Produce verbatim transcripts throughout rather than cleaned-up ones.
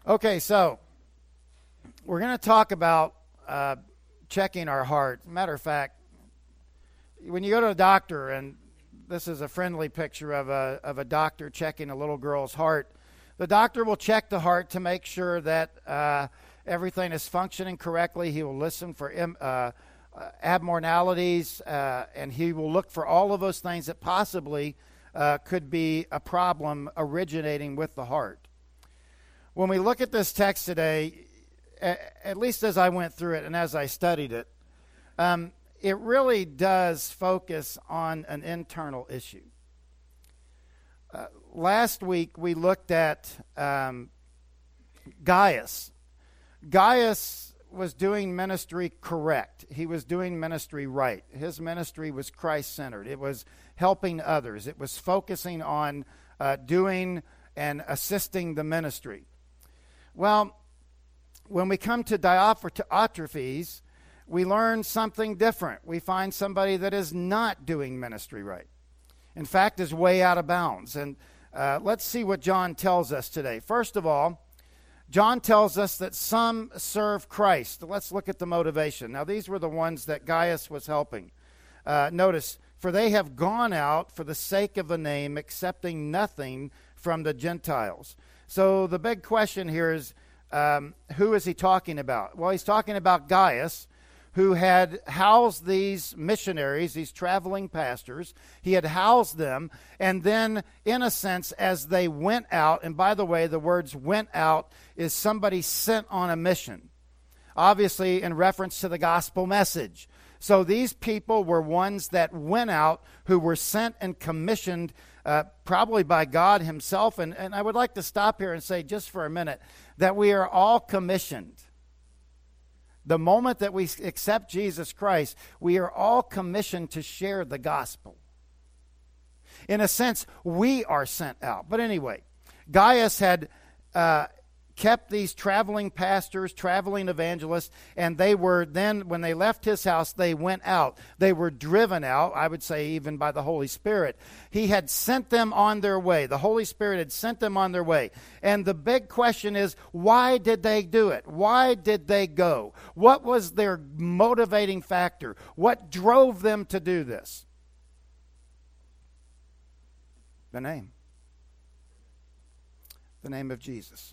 Okay, so we're going to talk about uh, checking our heart. Matter of fact, when you go to a doctor, and this is a friendly picture of a of a doctor checking a little girl's heart, the doctor will check the heart to make sure that uh, everything is functioning correctly. He will listen for im- uh, uh, abnormalities, uh, and he will look for all of those things that possibly uh, could be a problem originating with the heart. When we look at this text today, at least as I went through it and as I studied it, um, it really does focus on an internal issue. Uh, last week we looked at um, Gaius. Gaius was doing ministry correct. He was doing ministry right. His ministry was Christ-centered. It was helping others. It was focusing on uh, doing and assisting the ministry. Well, when we come to Diotrephes, we learn something different. We find somebody that is not doing ministry right. In fact, is way out of bounds. And uh, let's see what John tells us today. First of all, John tells us that some serve Christ. Let's look at the motivation. Now, these were the ones that Gaius was helping. Uh, notice, for they have gone out for the sake of the name, accepting nothing from the Gentiles. So the big question here is, um, who is he talking about? Well, he's talking about Gaius, who had housed these missionaries, these traveling pastors. He had housed them, and then, in a sense, as they went out, and by the way, the words went out is somebody sent on a mission, obviously in reference to the gospel message. So these people were ones that went out, who were sent and commissioned Uh, probably by God himself. And, and I would like to stop here and say just for a minute that we are all commissioned. The moment that we accept Jesus Christ, we are all commissioned to share the gospel. In a sense, we are sent out. But anyway, Gaius had uh, kept these traveling pastors, traveling evangelists, and they were then, when they left his house, they went out. They were driven out, I would say even by the Holy Spirit. He had sent them on their way. The Holy Spirit had sent them on their way. And the big question is, why did they do it? Why did they go? What was their motivating factor? What drove them to do this? The name. The name of Jesus.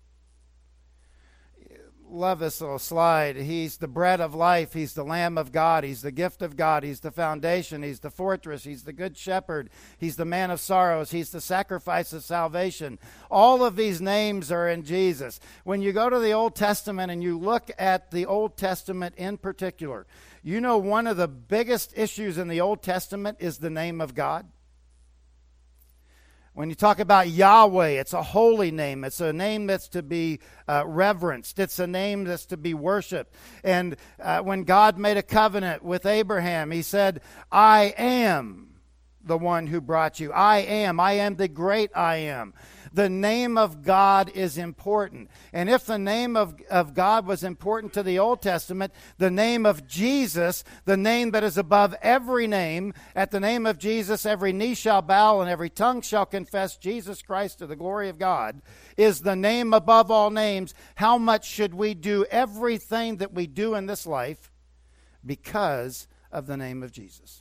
Love this little slide. He's the bread of life. He's the Lamb of God. He's the gift of God. He's the foundation. He's the fortress. He's the good shepherd. He's the man of sorrows. He's the sacrifice of salvation. All of these names are in Jesus. When you go to the Old Testament and you look at the Old Testament in particular, you know one of the biggest issues in the Old Testament is the name of God. When you talk about Yahweh, it's a holy name. It's a name that's to be uh, reverenced. It's a name that's to be worshiped. And uh, when God made a covenant with Abraham, he said, I am the one who brought you. I am. I am the great I am. The name of God is important. And if the name of, of God was important to the Old Testament, the name of Jesus, the name that is above every name, at the name of Jesus, every knee shall bow and every tongue shall confess Jesus Christ to the glory of God, is the name above all names. How much should we do everything that we do in this life because of the name of Jesus?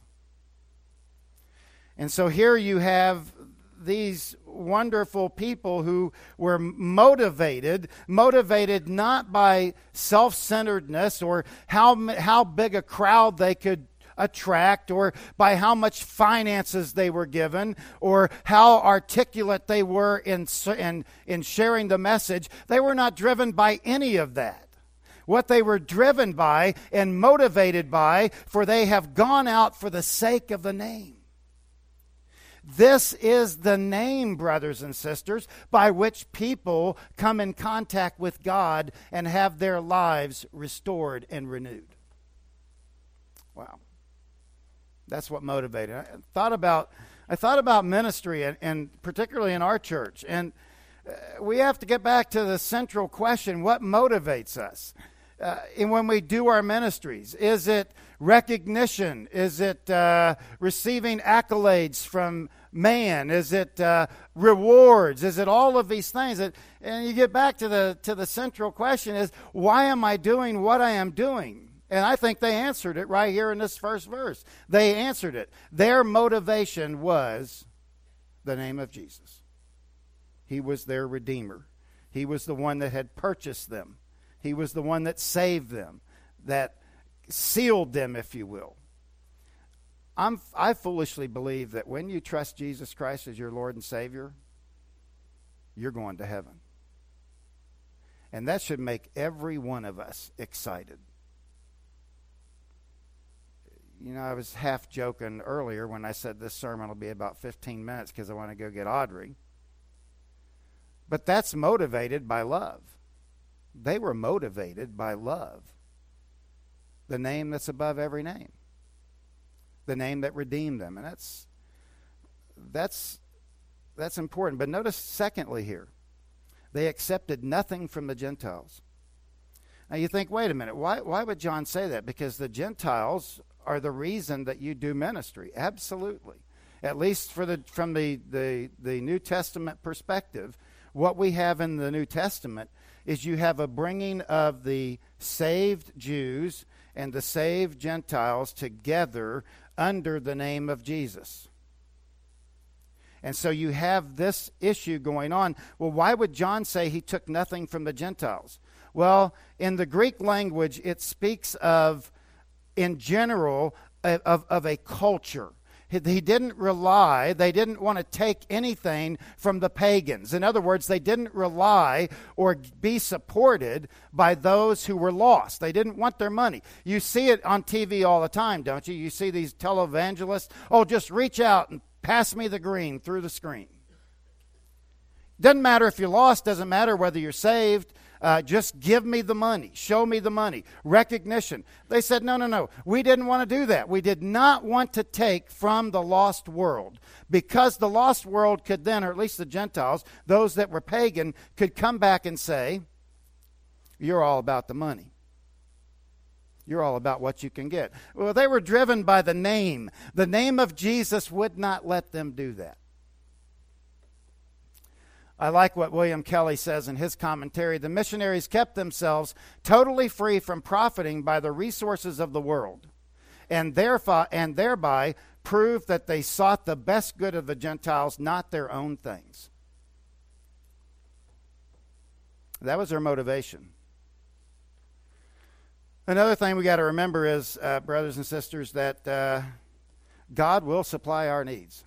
And so here you have these wonderful people who were motivated, motivated not by self-centeredness or how how big a crowd they could attract or by how much finances they were given or how articulate they were in, in, in sharing the message. They were not driven by any of that. What they were driven by and motivated by, for they have gone out for the sake of the name. This is the name, brothers and sisters, by which people come in contact with God and have their lives restored and renewed. Wow. That's what motivated. I thought about I thought about ministry, and, and particularly in our church. And we have to get back to the central question, what motivates us? Uh, and when we do our ministries, is it recognition? Is it uh, receiving accolades from man? Is it uh, rewards? Is it all of these things? And you get back to the to the central question is, why am I doing what I am doing? And I think they answered it right here in this first verse. They answered it. Their motivation was the name of Jesus. He was their Redeemer. He was the one that had purchased them. He was the one that saved them, that sealed them, if you will. I'm, I foolishly believe that when you trust Jesus Christ as your Lord and Savior, you're going to heaven. And that should make every one of us excited. You know, I was half joking earlier when I said this sermon will be about fifteen minutes because I want to go get Audrey. But that's motivated by love. They were motivated by love. The name that's above every name. The name that redeemed them. And that's that's that's important. But notice secondly here, they accepted nothing from the Gentiles. Now you think, wait a minute, why why would John say that? Because the Gentiles are the reason that you do ministry. Absolutely. At least for the from the, the, the New Testament perspective, what we have in the New Testament is you have a bringing of the saved Jews and the saved Gentiles together under the name of Jesus. And so you have this issue going on. Well, why would John say he took nothing from the Gentiles? Well, in the Greek language, it speaks of, in general, of, of a culture. He, he didn't rely, they didn't want to take anything from the pagans. In other words, they didn't rely or be supported by those who were lost. They didn't want their money. You see it on T V all the time, don't you? You see these televangelists, oh, just reach out and pass me the green through the screen. Doesn't matter if you're lost, doesn't matter whether you're saved. Uh, just give me the money. Show me the money. Recognition. They said, no, no, no. We didn't want to do that. We did not want to take from the lost world, because the lost world could then, or at least the Gentiles, those that were pagan, could come back and say, you're all about the money. You're all about what you can get. Well, they were driven by the name. The name of Jesus would not let them do that. I like what William Kelly says in his commentary. The missionaries kept themselves totally free from profiting by the resources of the world, and therefore, and thereby proved that they sought the best good of the Gentiles, not their own things. That was their motivation. Another thing we got to remember is, uh, brothers and sisters, that uh, God will supply our needs.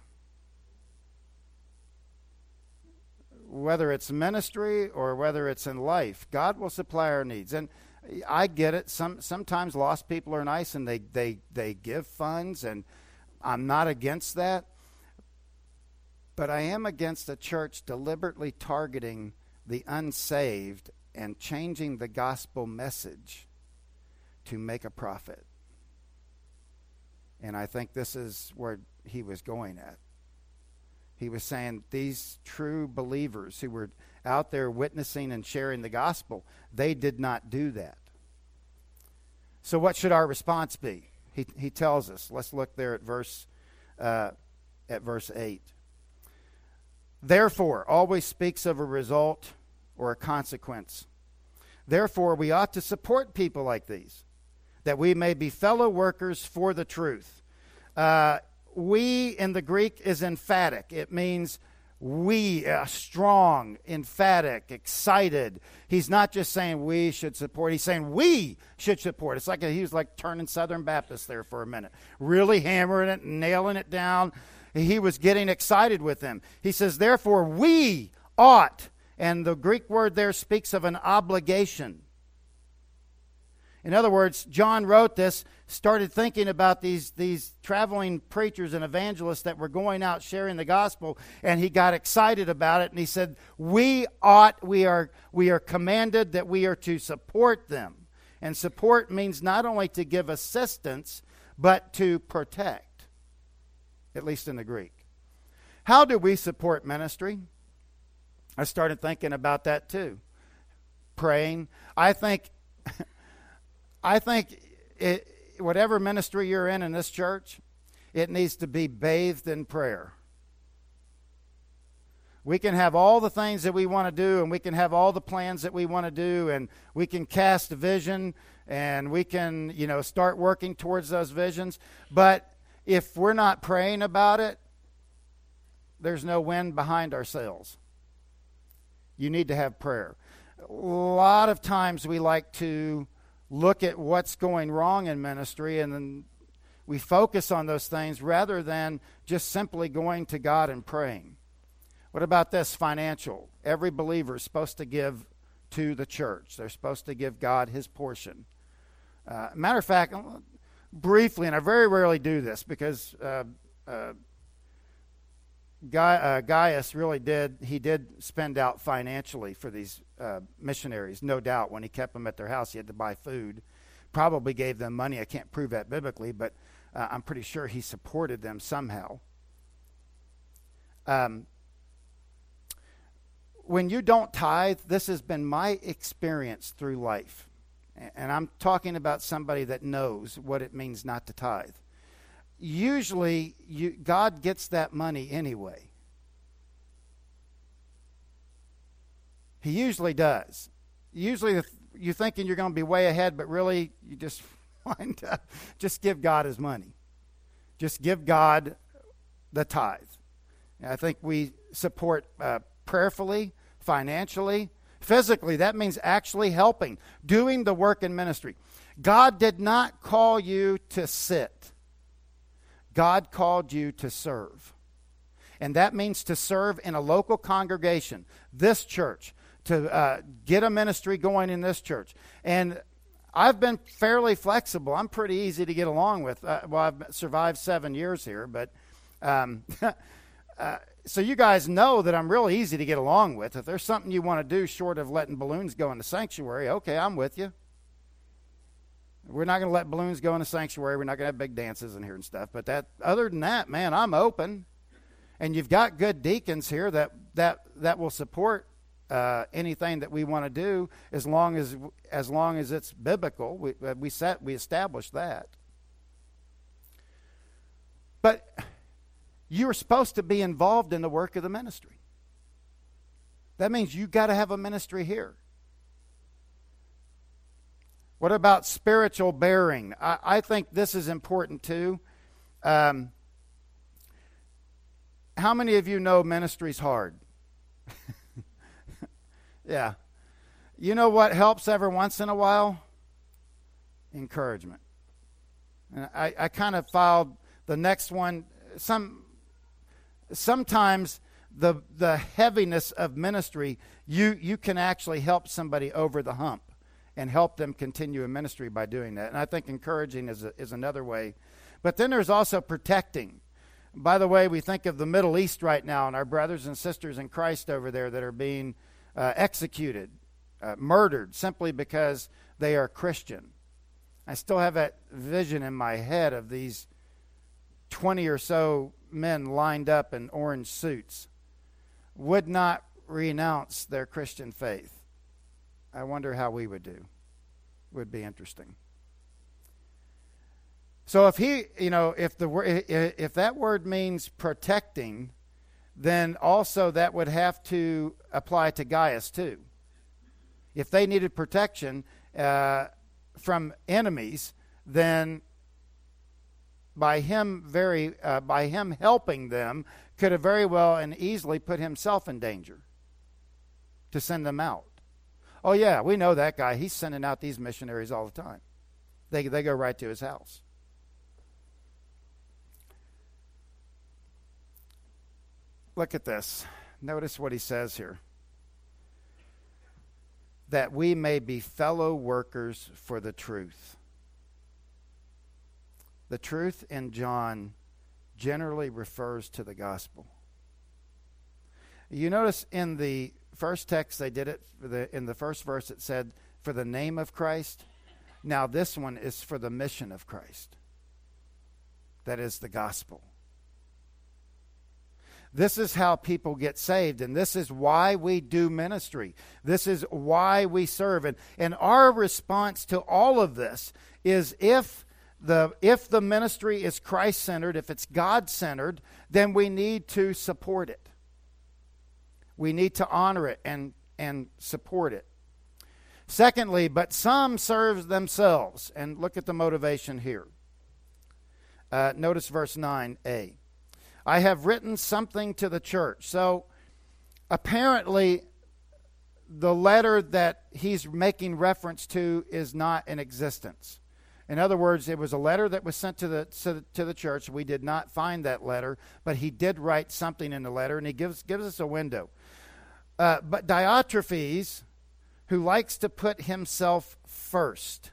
Whether it's ministry or whether it's in life, God will supply our needs. And I get it. Some sometimes lost people are nice and they, they, they give funds, and I'm not against that. But I am against a church deliberately targeting the unsaved and changing the gospel message to make a profit. And I think this is where he was going at. He was saying these true believers who were out there witnessing and sharing the gospel, they did not do that. So what should our response be? He he tells us. Let's look there at verse uh, at verse eight. Therefore, always speaks of a result or a consequence. Therefore, we ought to support people like these, that we may be fellow workers for the truth. Uh, We in the Greek is emphatic. It means we, uh, strong, emphatic, excited. He's not just saying we should support. He's saying we should support. It's like a, he was like turning Southern Baptist there for a minute, really hammering it, nailing it down. He was getting excited with them. He says, therefore, we ought, and the Greek word there speaks of an obligation. In other words, John wrote this, started thinking about these, these traveling preachers and evangelists that were going out sharing the gospel, and he got excited about it, and he said, we ought, we are, we are commanded that we are to support them. And support means not only to give assistance, but to protect, at least in the Greek. How do we support ministry? I started thinking about that too. Praying. I think... I think it, whatever ministry you're in in this church, it needs to be bathed in prayer. We can have all the things that we want to do, and we can have all the plans that we want to do, and we can cast a vision, and we can, you know, start working towards those visions. But if we're not praying about it, there's no wind behind our sails. You need to have prayer. A lot of times we like to look at what's going wrong in ministry, and then we focus on those things rather than just simply going to God and praying. What about this? Financial. Every believer is supposed to give to the church. They're supposed to give God his portion. Uh, matter of fact, briefly, and I very rarely do this because uh, uh, Guy, uh, Gaius really did, he did spend out financially for these uh, missionaries, no doubt. When he kept them at their house, he had to buy food. Probably gave them money. I can't prove that biblically, but uh, I'm pretty sure he supported them somehow. Um, when you don't tithe, this has been my experience through life. And I'm talking about somebody that knows what it means not to tithe. Usually, you, God gets that money anyway. He usually does. Usually, you're thinking you're going to be way ahead, but really, you just wind up, just give God his money. Just give God the tithe. And I think we support uh, prayerfully, financially, physically. That means actually helping, doing the work in ministry. God did not call you to sit. God called you to serve. And that means to serve in a local congregation, this church, to uh, get a ministry going in this church. And I've been fairly flexible. I'm pretty easy to get along with. Uh, well, I've survived seven years here, but um, uh, so you guys know that I'm real easy to get along with. If there's something you want to do short of letting balloons go in the sanctuary, okay, I'm with you. We're not going to let balloons go in the sanctuary. We're not going to have big dances in here and stuff. But that, other than that, man, I'm open. And you've got good deacons here that that that will support uh, anything that we want to do as long as as long as it's biblical. We we set we established that. But you are supposed to be involved in the work of the ministry. That means you got to have a ministry here. What about spiritual bearing? I, I think this is important too. Um, how many of you know ministry's hard? Yeah. You know what helps every once in a while? Encouragement. And I, I kind of filed the next one. Some sometimes the the heaviness of ministry, you you can actually help somebody over the hump and help them continue in ministry by doing that. And I think encouraging is a, is another way. But then there's also protecting. By the way, we think of the Middle East right now and our brothers and sisters in Christ over there that are being uh, executed, uh, murdered, simply because they are Christian. I still have that vision in my head of these twenty or so men lined up in orange suits, would not renounce their Christian faith. I wonder how we would do. Would be interesting. So if he, you know, if the if that word means protecting, then also that would have to apply to Gaius too. If they needed protection uh, from enemies, then by him very uh, by him helping them, could have very well and easily put himself in danger to send them out. Oh yeah, we know that guy. He's sending out these missionaries all the time. They they go right to his house. Look at this. Notice what he says here. That we may be fellow workers for the truth. The truth in John generally refers to the gospel. You notice in the first text they did it, for the, in the first verse it said, for the name of Christ. Now this one is for the mission of Christ. That is the gospel. This is how people get saved, and this is why we do ministry. This is why we serve. And, and our response to all of this is if the if the ministry is Christ-centered, if it's God-centered, then we need to support it. We need to honor it and, and support it. Secondly, but some serve themselves. And look at the motivation here. Uh, notice verse nine a. I have written something to the church. So apparently the letter that he's making reference to is not in existence. In other words, it was a letter that was sent to the, to the to the church. We did not find that letter, but he did write something in the letter, and he gives gives us a window. Uh, but Diotrephes, who likes to put himself first.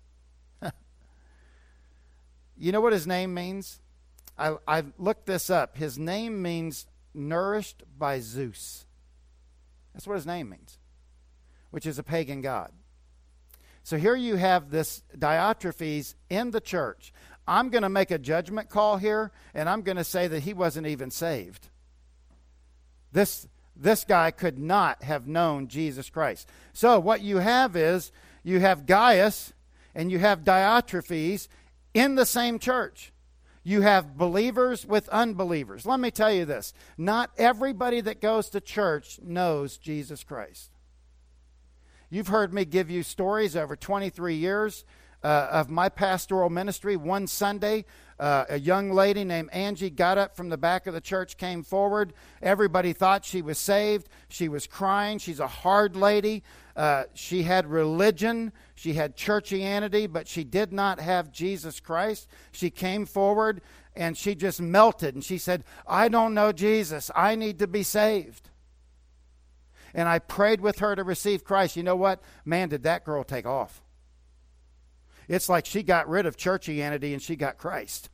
You know what his name means? I, I've looked this up. His name means nourished by Zeus. That's what his name means, which is a pagan god. So here you have this Diotrephes in the church. I'm going to make a judgment call here, and I'm going to say that he wasn't even saved. This This guy could not have known Jesus Christ. So what you have is, you have Gaius and you have Diotrephes in the same church. You have believers with unbelievers. Let me tell you this. Not everybody that goes to church knows Jesus Christ. You've heard me give you stories over twenty-three years uh, of my pastoral ministry. One Sunday, Uh, a young lady named Angie got up from the back of the church, came forward. Everybody thought she was saved. She was crying. She's a hard lady. Uh, she had religion. She had churchianity, but she did not have Jesus Christ. She came forward, and she just melted. And she said, I don't know Jesus. I need to be saved. And I prayed with her to receive Christ. You know what? Man, did that girl take off. It's like she got rid of churchianity and she got Christ.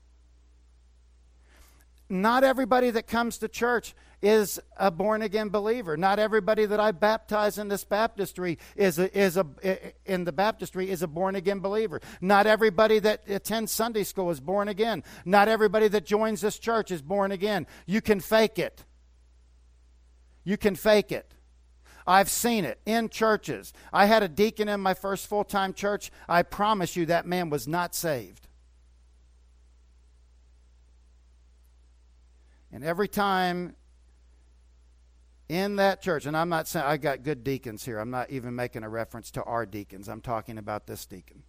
Not everybody that comes to church is a born-again believer. Not everybody that I baptize in this baptistry is a, is a in the baptistry is a born-again believer. Not everybody that attends Sunday school is born again. Not everybody that joins this church is born again. You can fake it. You can fake it. I've seen it in churches. I had a deacon in my first full-time church. I promise you that man was not saved. And every time in that church, and I'm not saying, I got good deacons here. I'm not even making a reference to our deacons. I'm talking about this deacon.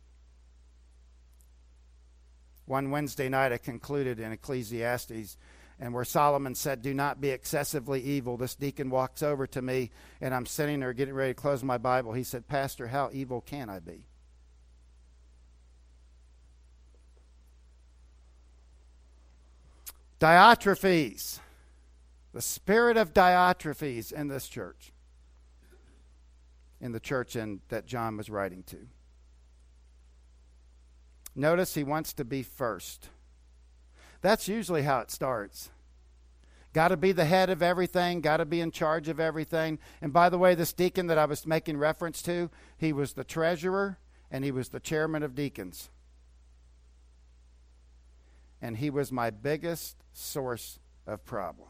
One Wednesday night I concluded in Ecclesiastes, and where Solomon said, do not be excessively evil. This deacon walks over to me, and I'm sitting there getting ready to close my Bible. He said, Pastor, how evil can I be? Diotrephes. The spirit of Diotrephes in this church. In the church in, that John was writing to. Notice he wants to be first. That's usually how it starts. Got to be the head of everything. Got to be in charge of everything. And by the way, this deacon that I was making reference to, he was the treasurer and he was the chairman of deacons. And he was my biggest source of problem.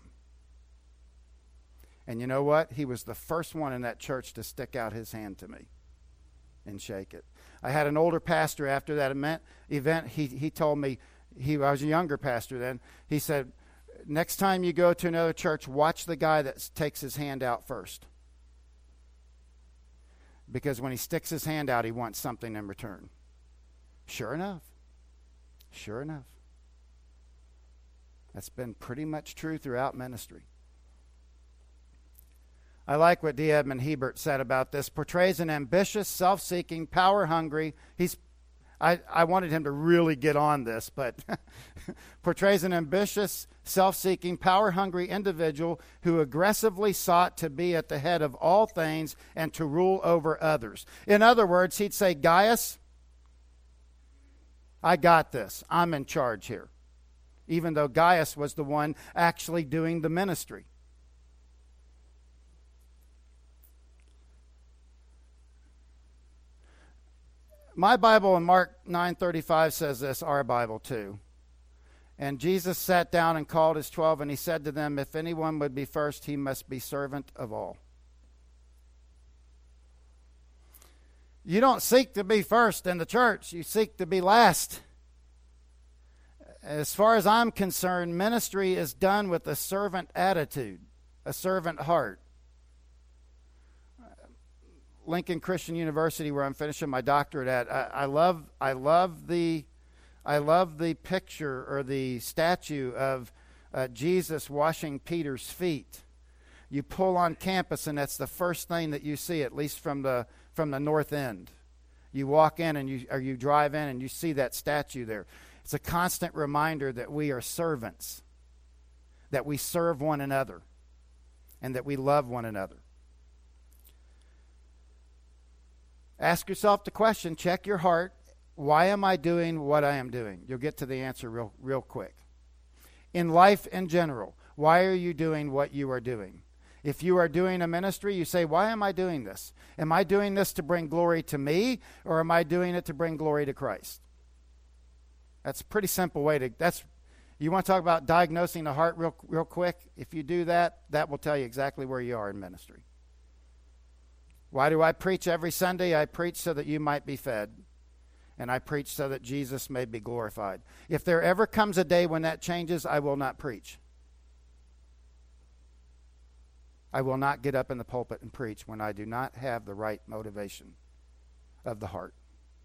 And you know what? He was the first one in that church to stick out his hand to me and shake it. I had an older pastor after that event. event he, he told me, He, I was a younger pastor then. He said, next time you go to another church, watch the guy that takes his hand out first. Because when he sticks his hand out, he wants something in return. Sure enough. Sure enough. That's been pretty much true throughout ministry. I like what D. Edmund Hebert said about this. Portrays an ambitious, self-seeking, power-hungry. He's I, I wanted him to really get on this, but portrays an ambitious, self-seeking, power-hungry individual who aggressively sought to be at the head of all things and to rule over others. In other words, he'd say, Gaius, I got this. I'm in charge here. Even though Gaius was the one actually doing the ministry. My Bible in Mark nine thirty-five says this, our Bible too. And Jesus sat down and called his twelve, and he said to them, if anyone would be first, he must be servant of all. You don't seek to be first in the church. You seek to be last. As far as I'm concerned, ministry is done with a servant attitude, a servant heart. Lincoln Christian University, where I'm finishing my doctorate at, I, I love, I love the, I love the picture or the statue of uh, Jesus washing Peter's feet. You pull on campus, and that's the first thing that you see, at least from the from the north end. You walk in, and you or you drive in, and you see that statue there. It's a constant reminder that we are servants, that we serve one another, and that we love one another. Ask yourself the question, check your heart, why am I doing what I am doing? You'll get to the answer real, real quick. In life in general, why are you doing what you are doing? If you are doing a ministry, you say, why am I doing this? Am I doing this to bring glory to me, or am I doing it to bring glory to Christ? That's a pretty simple way to, that's, you want to talk about diagnosing the heart real, real quick? If you do that, that will tell you exactly where you are in ministry. Why do I preach every Sunday? I preach so that you might be fed. And I preach so that Jesus may be glorified. If there ever comes a day when that changes, I will not preach. I will not get up in the pulpit and preach when I do not have the right motivation of the heart.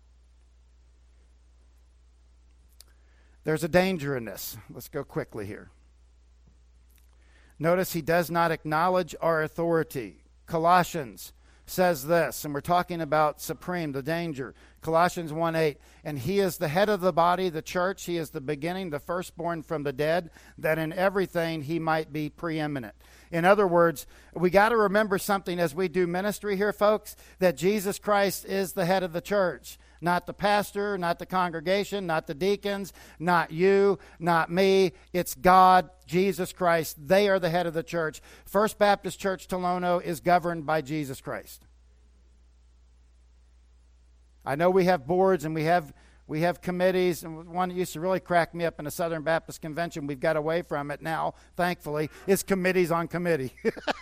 There's a danger in this. Let's go quickly here. Notice he does not acknowledge our authority. Colossians says this, and we're talking about supreme, the danger. Colossians one eight, and he is the head of the body, the church. He is the beginning, the firstborn from the dead, that in everything he might be preeminent. In other words, we got to remember something as we do ministry here, folks, that Jesus Christ is the head of the church. Not the pastor, not the congregation, not the deacons, not you, not me. It's God, Jesus Christ. They are the head of the church. First Baptist Church Tolono is governed by Jesus Christ. I know we have boards and we have we have committees, and one that used to really crack me up in the Southern Baptist Convention, we've got away from it now, thankfully, is committees on committee.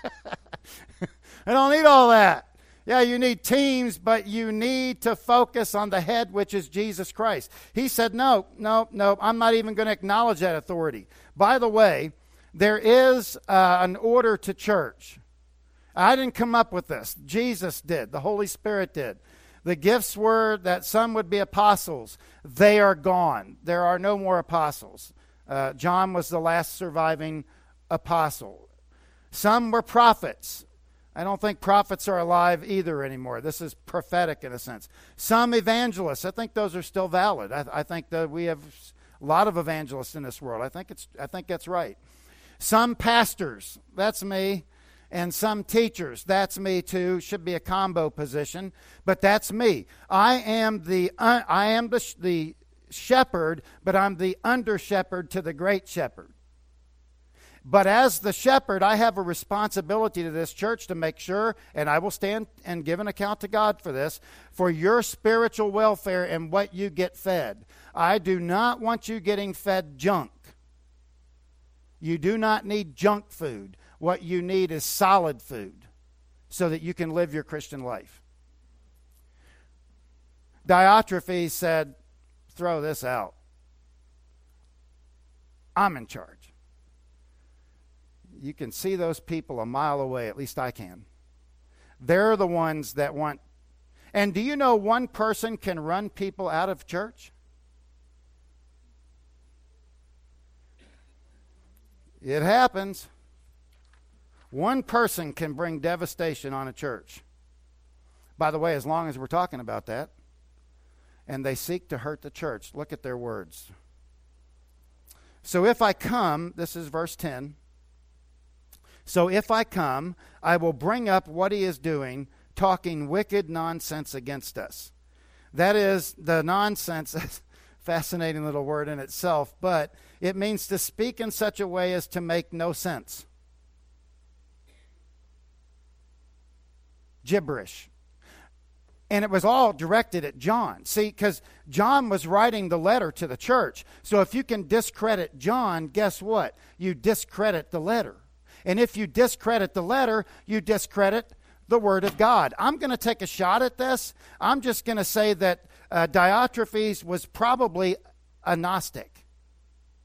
I don't need all that. Yeah, you need teams, but you need to focus on the head, which is Jesus Christ. He said, no, no, no, I'm not even going to acknowledge that authority. By the way, there is uh, an order to church. I didn't come up with this. Jesus did. The Holy Spirit did. The gifts were that some would be apostles. They are gone. There are no more apostles. Uh, John was the last surviving apostle. Some were prophets. I don't think prophets are alive either anymore. This is prophetic in a sense. Some evangelists. I think those are still valid. I, I think that we have a lot of evangelists in this world. I think it's. I think that's right. Some pastors. That's me. And some teachers. That's me too. Should be a combo position, but that's me. I am the uh, I am the the shepherd, but I'm the under shepherd to the great shepherd. But as the shepherd, I have a responsibility to this church to make sure, and I will stand and give an account to God for this, for your spiritual welfare and what you get fed. I do not want you getting fed junk. You do not need junk food. What you need is solid food so that you can live your Christian life. Diotrephes said, throw this out. I'm in charge. You can see those people a mile away, at least I can. They're the ones that want. And do you know one person can run people out of church? It happens. One person can bring devastation on a church. By the way, as long as we're talking about that, and they seek to hurt the church, look at their words. So if I come, this is verse ten. So if I come, I will bring up what he is doing, talking wicked nonsense against us. That is, the nonsense, fascinating little word in itself, but it means to speak in such a way as to make no sense. Gibberish. And it was all directed at John. See, because John was writing the letter to the church. So if you can discredit John, guess what? You discredit the letter. And if you discredit the letter, you discredit the Word of God. I'm going to take a shot at this. I'm just going to say that uh, Diotrephes was probably a Gnostic.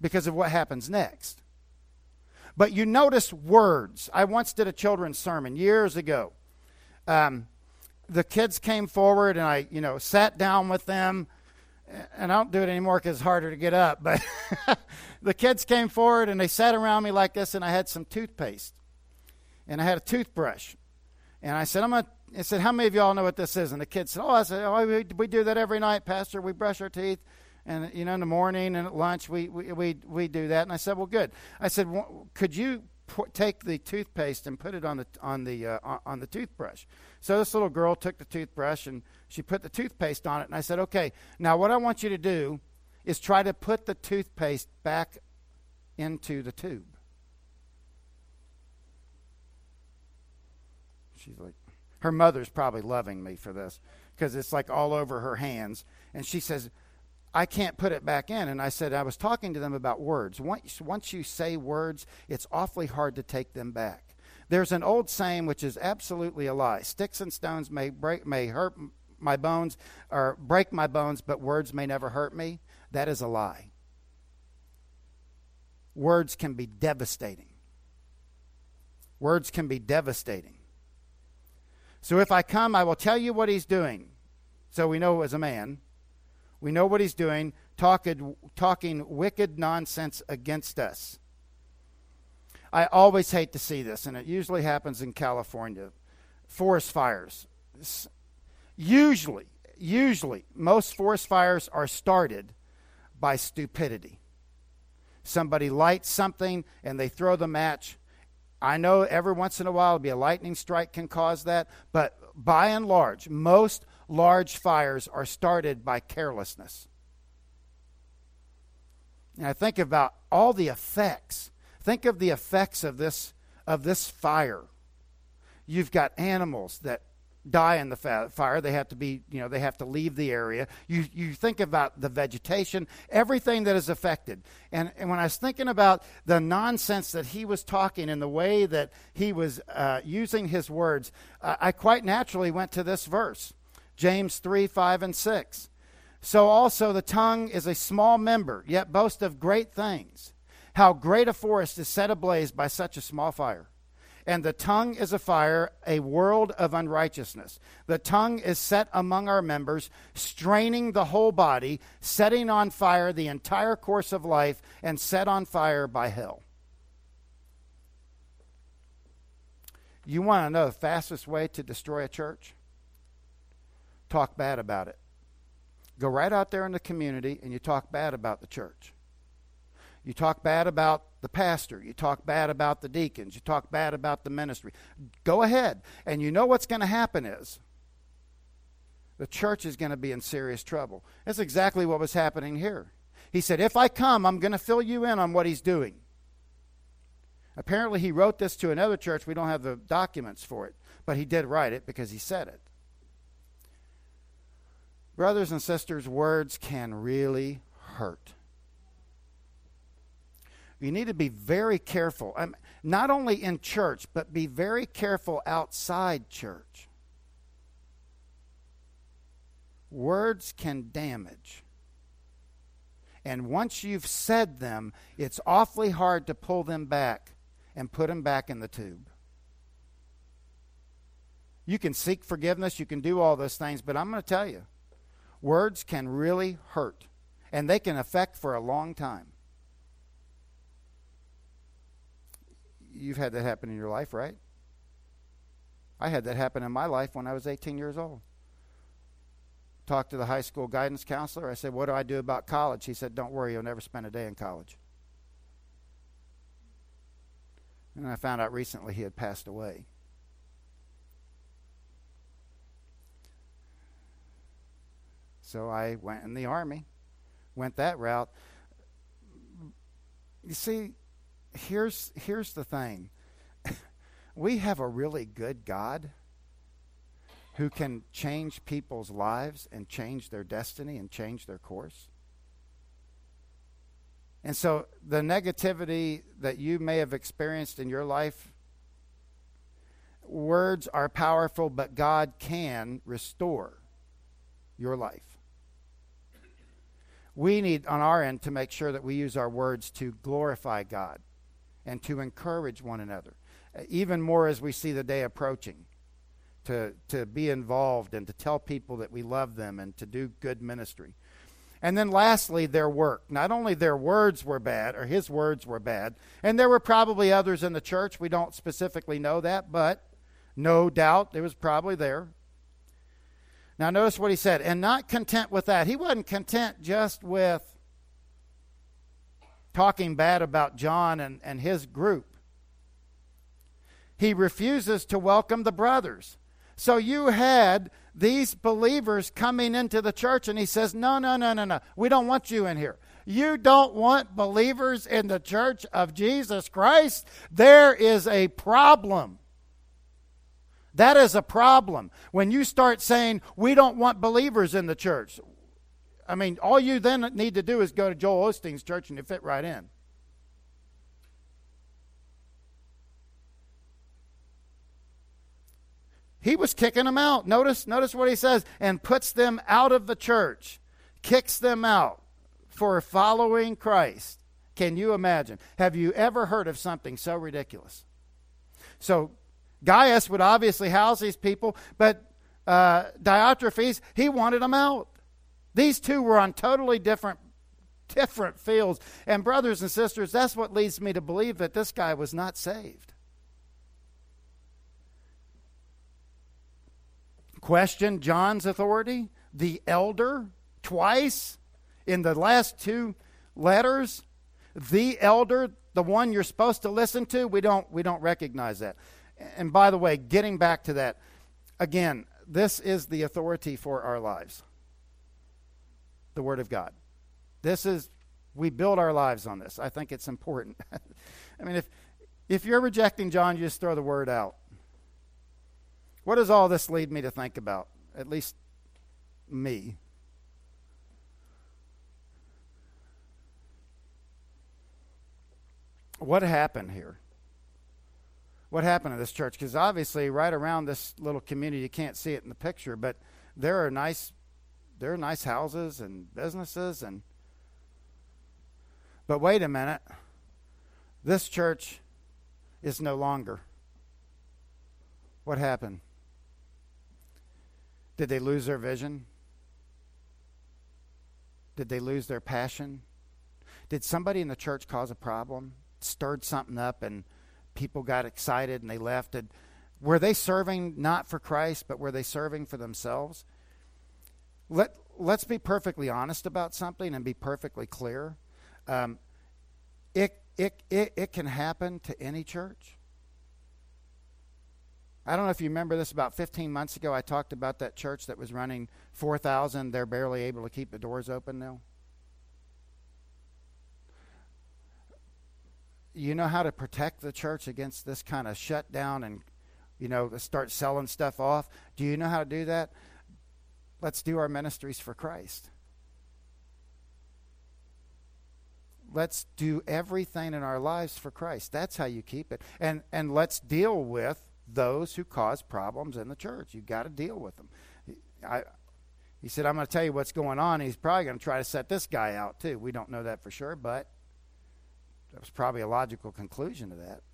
because of what happens next. But you notice words. I once did a children's sermon years ago. Um, the kids came forward, and I, you know, sat down with them. And I don't do it anymore because it's harder to get up. But the kids came forward, and they sat around me like this, and I had some toothpaste. And I had a toothbrush. And I said, I'm going to, I said, how many of y'all know what this is? And the kids said, oh, I said, oh, we, we do that every night, Pastor. We brush our teeth. And, you know, in the morning and at lunch, we, we, we, we do that. And I said, well, good. I said, well, could you put, take the toothpaste and put it on the on the uh, on the toothbrush? So this little girl took the toothbrush and she put the toothpaste on it. And I said, okay, now what I want you to do is try to put the toothpaste back into the tube. She's like, her mother's probably loving me for this because it's like all over her hands. And she says, I can't put it back in. And I said, I was talking to them about words. Once, once you say words, it's awfully hard to take them back. There's an old saying which is absolutely a lie. Sticks and stones may break, may hurt my bones or break my bones, but words may never hurt me. That is a lie. Words can be devastating. Words can be devastating. So if I come, I will tell you what he's doing. So we know as a man. We know what he's doing, talking, talking wicked nonsense against us. I always hate to see this, and it usually happens in California. Forest fires. Usually, usually, most forest fires are started by stupidity. Somebody lights something, and they throw the match. I know every once in a while, be a lightning strike can cause that, but by and large, most large fires are started by carelessness. And I think about all the effects. Think of the effects of this of this fire. You've got animals that die in the fa- fire. They have to be, you know, they have to leave the area. You you think about the vegetation, everything that is affected. And, and when I was thinking about the nonsense that he was talking and the way that he was uh, using his words, uh, I quite naturally went to this verse, James three, five, and six. So also the tongue is a small member, yet boasts of great things. How great a forest is set ablaze by such a small fire. And the tongue is a fire, a world of unrighteousness. The tongue is set among our members, straining the whole body, setting on fire the entire course of life, and set on fire by hell. You want to know the fastest way to destroy a church? Talk bad about it. Go right out there in the community and you talk bad about the church. You talk bad about the pastor. You talk bad about the deacons. You talk bad about the ministry. Go ahead. And you know what's going to happen is the church is going to be in serious trouble. That's exactly what was happening here. He said, if I come, I'm going to fill you in on what he's doing. Apparently he wrote this to another church. We don't have the documents for it. But he did write it because he said it. Brothers and sisters, words can really hurt. You need to be very careful, um, not only in church, but be very careful outside church. Words can damage. And once you've said them, it's awfully hard to pull them back and put them back in the tube. You can seek forgiveness, you can do all those things, but I'm going to tell you, words can really hurt, and they can affect for a long time. You've had that happen in your life, right? I had that happen in my life when I was eighteen years old. Talked to the high school guidance counselor. I said, what do I do about college? He said, don't worry, you'll never spend a day in college. And I found out recently he had passed away. So I went in the Army, went that route. You see, here's here's the thing. We have a really good God who can change people's lives and change their destiny and change their course. And so the negativity that you may have experienced in your life, words are powerful, but God can restore your life. we need on our end to make sure that we use our words to glorify God and to encourage one another, even more as we see the day approaching, to, to be involved and to tell people that we love them and to do good ministry. And then lastly, their work. Not only their words were bad, or his words were bad, and there were probably others in the church. We don't specifically know that, but no doubt it was probably there. Now notice what he said, and not content with that. He wasn't content just with talking bad about John and, and his group. He refuses to welcome the brothers. So you had these believers coming into the church, and he says, no, no, no, no, no. We don't want you in here. You don't want believers in the church of Jesus Christ? There is a problem. That is a problem. When you start saying, we don't want believers in the church, I mean, all you then need to do is go to Joel Osteen's church and you fit right in. He was kicking them out. Notice, notice what he says, and puts them out of the church, kicks them out for following Christ. Can you imagine? Have you ever heard of something so ridiculous? So Gaius would obviously house these people, but uh, Diotrephes, he wanted them out. These two were on totally different, different fields. And brothers and sisters, that's what leads me to believe that this guy was not saved. Question John's authority, the elder, twice in the last two letters. The elder, the one you're supposed to listen to, we don't we don't recognize that. And by the way, getting back to that, again, this is the authority for our lives. The Word of God. This is, we build our lives on this. I think it's important. I mean, if if you're rejecting John, you just throw the Word out. What does all this lead me to think about? At least me. What happened here? What happened to this church? Because obviously right around this little community, you can't see it in the picture, but there are nice, there are nice houses and businesses. and. But wait a minute. This church is no longer. What happened? Did they lose their vision? Did they lose their passion? Did somebody in the church cause a problem? Stirred something up and people got excited and they left? Did, were they serving not for Christ, but were they serving for themselves? Let, let's be perfectly honest about something and be perfectly clear. Um, it, it, it, it can happen to any church. I don't know if you remember this, about fifteen months ago, I talked about that church that was running four thousand. They're barely able to keep the doors open now. You know how to protect the church against this kind of shutdown and, you know, start selling stuff off? Do you know how to do that? Let's do our ministries for Christ. Let's do everything in our lives for Christ. That's how you keep it. And and let's deal with those who cause problems in the church. You've got to deal with them. I, he said, I'm going to tell you what's going on. He's probably going to try to set this guy out too. We don't know that for sure, but that was probably a logical conclusion to that.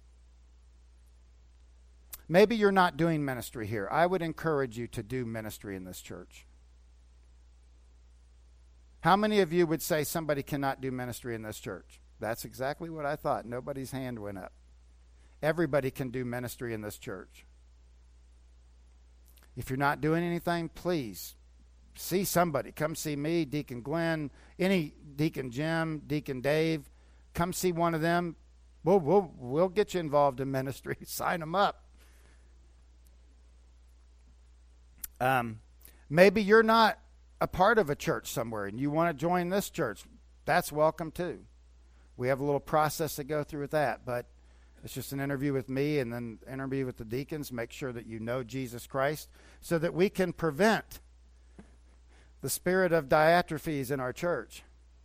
Maybe you're not doing ministry here. I would encourage you to do ministry in this church. How many of you would say somebody cannot do ministry in this church? That's exactly what I thought. Nobody's hand went up. Everybody can do ministry in this church. If you're not doing anything, please see somebody. Come see me, Deacon Glenn, any Deacon Jim, Deacon Dave. Come see one of them. We'll, we'll, we'll get you involved in ministry. Sign them up. Um, maybe you're not a part of a church somewhere and you want to join this church. That's welcome too. We have a little process to go through with that, but it's just an interview with me and then interview with the deacons. Make sure that you know Jesus Christ so that we can prevent the spirit of Diotrephes in our church.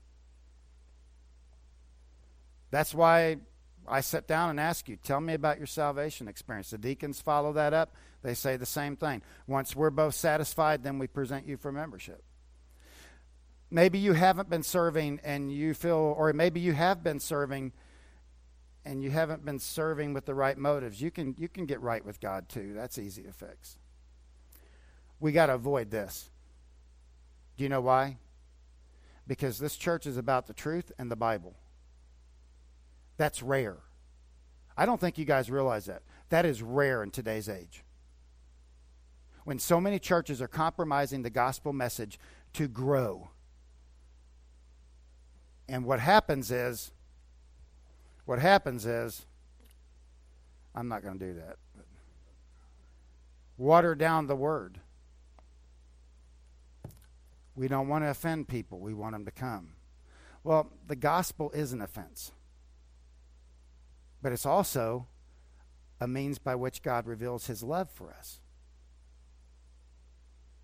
That's why I sit down and ask you, tell me about your salvation experience. The deacons follow that up. They say the same thing. Once we're both satisfied, then we present you for membership. Maybe you haven't been serving and you feel, or maybe you have been serving and you haven't been serving with the right motives. You can you can get right with God too. That's easy to fix. We got to avoid this. Do you know why? Because this church is about the truth and the Bible. That's rare. I don't think you guys realize that. That is rare in today's age. When so many churches are compromising the gospel message to grow. And what happens is, what happens is, I'm not going to do that. But water down the word. We don't want to offend people. We want them to come. Well, the gospel is an offense. But it's also a means by which God reveals his love for us.